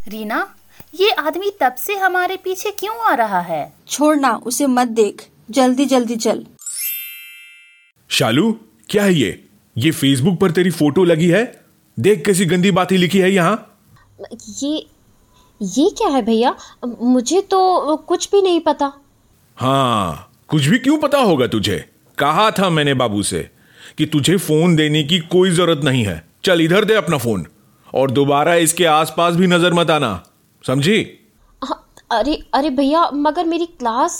रीना, ये आदमी तब से हमारे पीछे क्यों आ रहा है? छोड़ना, उसे मत देख, जल्दी जल्दी चल। शालू, क्या है ये फेसबुक पर तेरी फोटो लगी है? देख कैसी गंदी बातें लिखी है यहाँ। ये क्या है भैया? मुझे तो कुछ भी नहीं पता। हाँ, कुछ भी क्यों पता होगा तुझे? कहा था मैंने बाबू से कि तुझे फोन देने की कोई जरूरत नहीं है। चल इधर दे अपना फोन, और दोबारा इसके आसपास भी नजर मत आना, समझी? अरे भैया, मगर मेरी क्लास।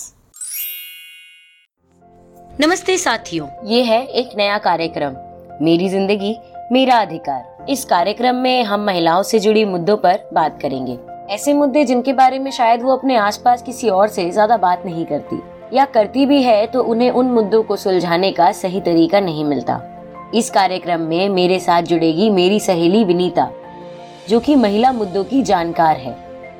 नमस्ते साथियों, ये है एक नया कार्यक्रम मेरी जिंदगी मेरा अधिकार। इस कार्यक्रम में हम महिलाओं से जुड़ी मुद्दों पर बात करेंगे। ऐसे मुद्दे जिनके बारे में शायद वो अपने आसपास किसी और से ज्यादा बात नहीं करती, या करती भी है तो उन्हें उन मुद्दों को सुलझाने का सही तरीका नहीं मिलता। इस कार्यक्रम में मेरे साथ जुड़ेगी मेरी सहेली विनीता, जो कि महिला मुद्दों की जानकार है,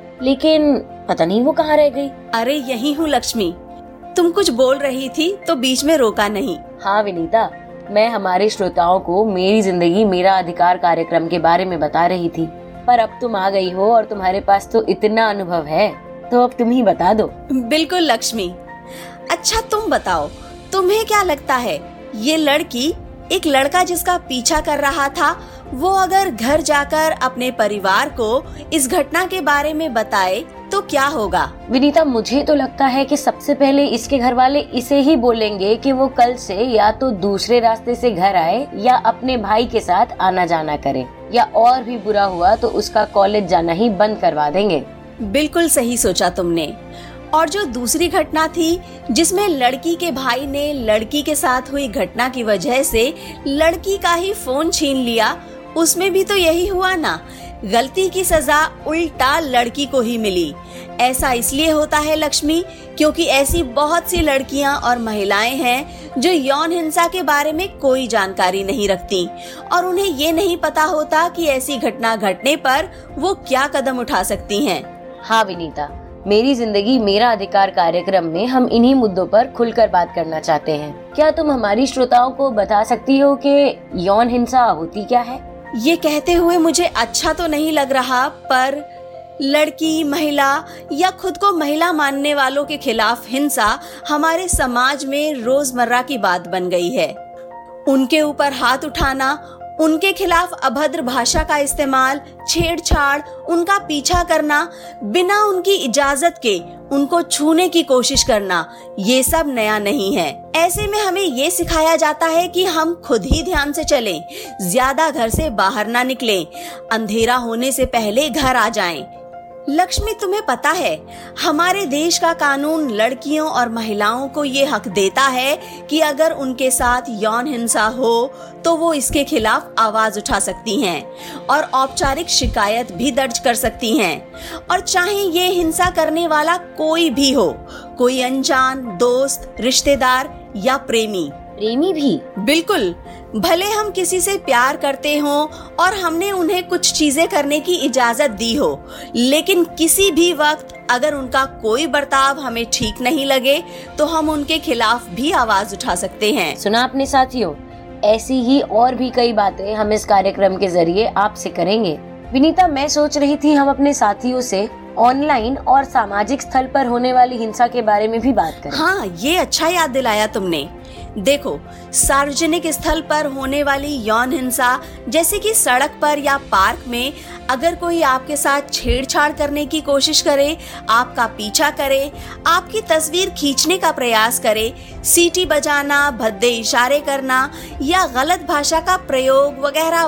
लेकिन पता नहीं वो कहाँ रह गई। अरे यही हूँ लक्ष्मी, तुम कुछ बोल रही थी तो बीच में रोका नहीं। हाँ विनीता, मैं हमारे श्रोताओं को मेरी जिंदगी मेरा अधिकार कार्यक्रम के बारे में बता रही थी, पर अब तुम आ गई हो और तुम्हारे पास तो इतना अनुभव है, तो अब तुम ही बता दो। बिल्कुल लक्ष्मी। अच्छा तुम बताओ, तुम्हें क्या लगता है ये लड़की एक लड़का जिसका पीछा कर रहा था, वो अगर घर जाकर अपने परिवार को इस घटना के बारे में बताए तो क्या होगा? विनीता, मुझे तो लगता है कि सबसे पहले इसके घर वाले इसे ही बोलेंगे कि वो कल से या तो दूसरे रास्ते से घर आए या अपने भाई के साथ आना जाना करे, या और भी बुरा हुआ तो उसका कॉलेज जाना ही बंद करवा देंगे। बिल्कुल सही सोचा तुमने। और जो दूसरी घटना थी जिसमें लड़की के भाई ने लड़की के साथ हुई घटना की वजह से लड़की का ही फोन छीन लिया, उसमें भी तो यही हुआ ना। गलती की सजा उल्टा लड़की को ही मिली। ऐसा इसलिए होता है लक्ष्मी, क्योंकि ऐसी बहुत सी लड़कियां और महिलाएं हैं जो यौन हिंसा के बारे में कोई जानकारी नहीं रखती, और उन्हें ये नहीं पता होता कि ऐसी घटना घटने पर वो क्या कदम उठा सकती हैं। हाँ विनीता, मेरी जिंदगी मेरा अधिकार कार्यक्रम में हम इन्हीं मुद्दों पर खुलकर बात करना चाहते हैं। क्या तुम हमारी श्रोताओं को बता सकती हो कि यौन हिंसा होती क्या है? ये कहते हुए मुझे अच्छा तो नहीं लग रहा, पर लड़की, महिला या खुद को महिला मानने वालों के खिलाफ हिंसा हमारे समाज में रोजमर्रा की बात बन गई है। उनके ऊपर हाथ उठाना, उनके खिलाफ अभद्र भाषा का इस्तेमाल, छेड़छाड़, उनका पीछा करना, बिना उनकी इजाजत के उनको छूने की कोशिश करना, ये सब नया नहीं है। ऐसे में हमें ये सिखाया जाता है कि हम खुद ही ध्यान से चलें, ज्यादा घर से बाहर ना निकलें, अंधेरा होने से पहले घर आ जाएं। लक्ष्मी, तुम्हें पता है हमारे देश का कानून लड़कियों और महिलाओं को ये हक देता है कि अगर उनके साथ यौन हिंसा हो तो वो इसके खिलाफ आवाज उठा सकती हैं और औपचारिक शिकायत भी दर्ज कर सकती हैं, और चाहे ये हिंसा करने वाला कोई भी हो, कोई अनजान, दोस्त, रिश्तेदार या प्रेमी भी। बिल्कुल, भले हम किसी से प्यार करते हों और हमने उन्हें कुछ चीजें करने की इजाजत दी हो, लेकिन किसी भी वक्त अगर उनका कोई बर्ताव हमें ठीक नहीं लगे तो हम उनके खिलाफ भी आवाज उठा सकते हैं। सुना अपने साथियों, ऐसी ही और भी कई बातें हम इस कार्यक्रम के जरिए आपसे करेंगे। विनीता, मैं सोच रही थी हम अपने साथियों से ऑनलाइन और सामाजिक स्थल पर होने वाली हिंसा के बारे में भी बात करें। हाँ, ये अच्छा याद दिलाया तुमने। देखो, सार्वजनिक स्थल पर होने वाली यौन हिंसा, जैसे कि सड़क पर या पार्क में अगर कोई आपके साथ छेड़छाड़ करने की कोशिश करे, आपका पीछा करे, आपकी तस्वीर खींचने का प्रयास करे, सीटी बजाना, भद्दे इशारे करना या गलत भाषा का प्रयोग वगैरह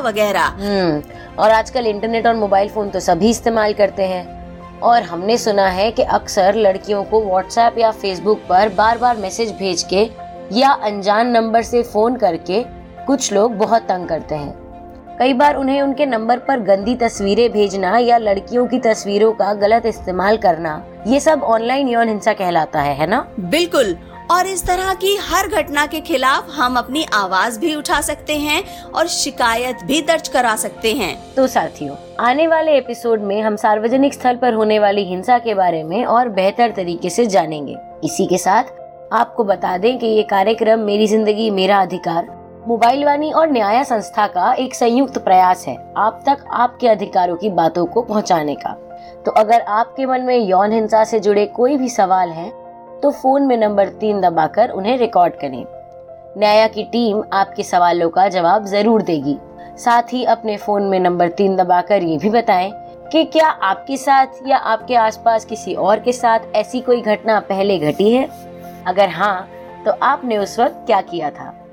वगैरह। और आजकल इंटरनेट और मोबाइल फोन तो सभी इस्तेमाल करते हैं, और हमने सुना है कि अक्सर लड़कियों को व्हाट्सएप या फेसबुक पर बार बार मैसेज भेज के या अनजान नंबर से फोन करके कुछ लोग बहुत तंग करते हैं। कई बार उन्हें उनके नंबर पर गंदी तस्वीरें भेजना या लड़कियों की तस्वीरों का गलत इस्तेमाल करना, ये सब ऑनलाइन यौन हिंसा कहलाता है ना? बिल्कुल। और इस तरह की हर घटना के खिलाफ हम अपनी आवाज भी उठा सकते हैं और शिकायत भी दर्ज करा सकते हैं। तो साथियों, आने वाले एपिसोड में हम सार्वजनिक स्थल पर होने वाली हिंसा के बारे में और बेहतर तरीके से जानेंगे। इसी के साथ आपको बता दें कि ये कार्यक्रम मेरी जिंदगी मेरा अधिकार मोबाइल वाणी और न्याय संस्था का एक संयुक्त प्रयास है आप तक आपके अधिकारों की बातों को पहुंचाने का। तो अगर आपके मन में यौन हिंसा से जुड़े कोई भी सवाल हैं, तो फोन में नंबर 3 दबाकर उन्हें रिकॉर्ड करें। न्याया की टीम आपके सवालों का जवाब जरूर देगी। साथ ही अपने फोन में नंबर 3 दबाकर ये भी बताएं कि क्या आपके साथ या आपके आसपास किसी और के साथ ऐसी कोई घटना पहले घटी है। अगर हाँ, तो आपने उस वक्त क्या किया था।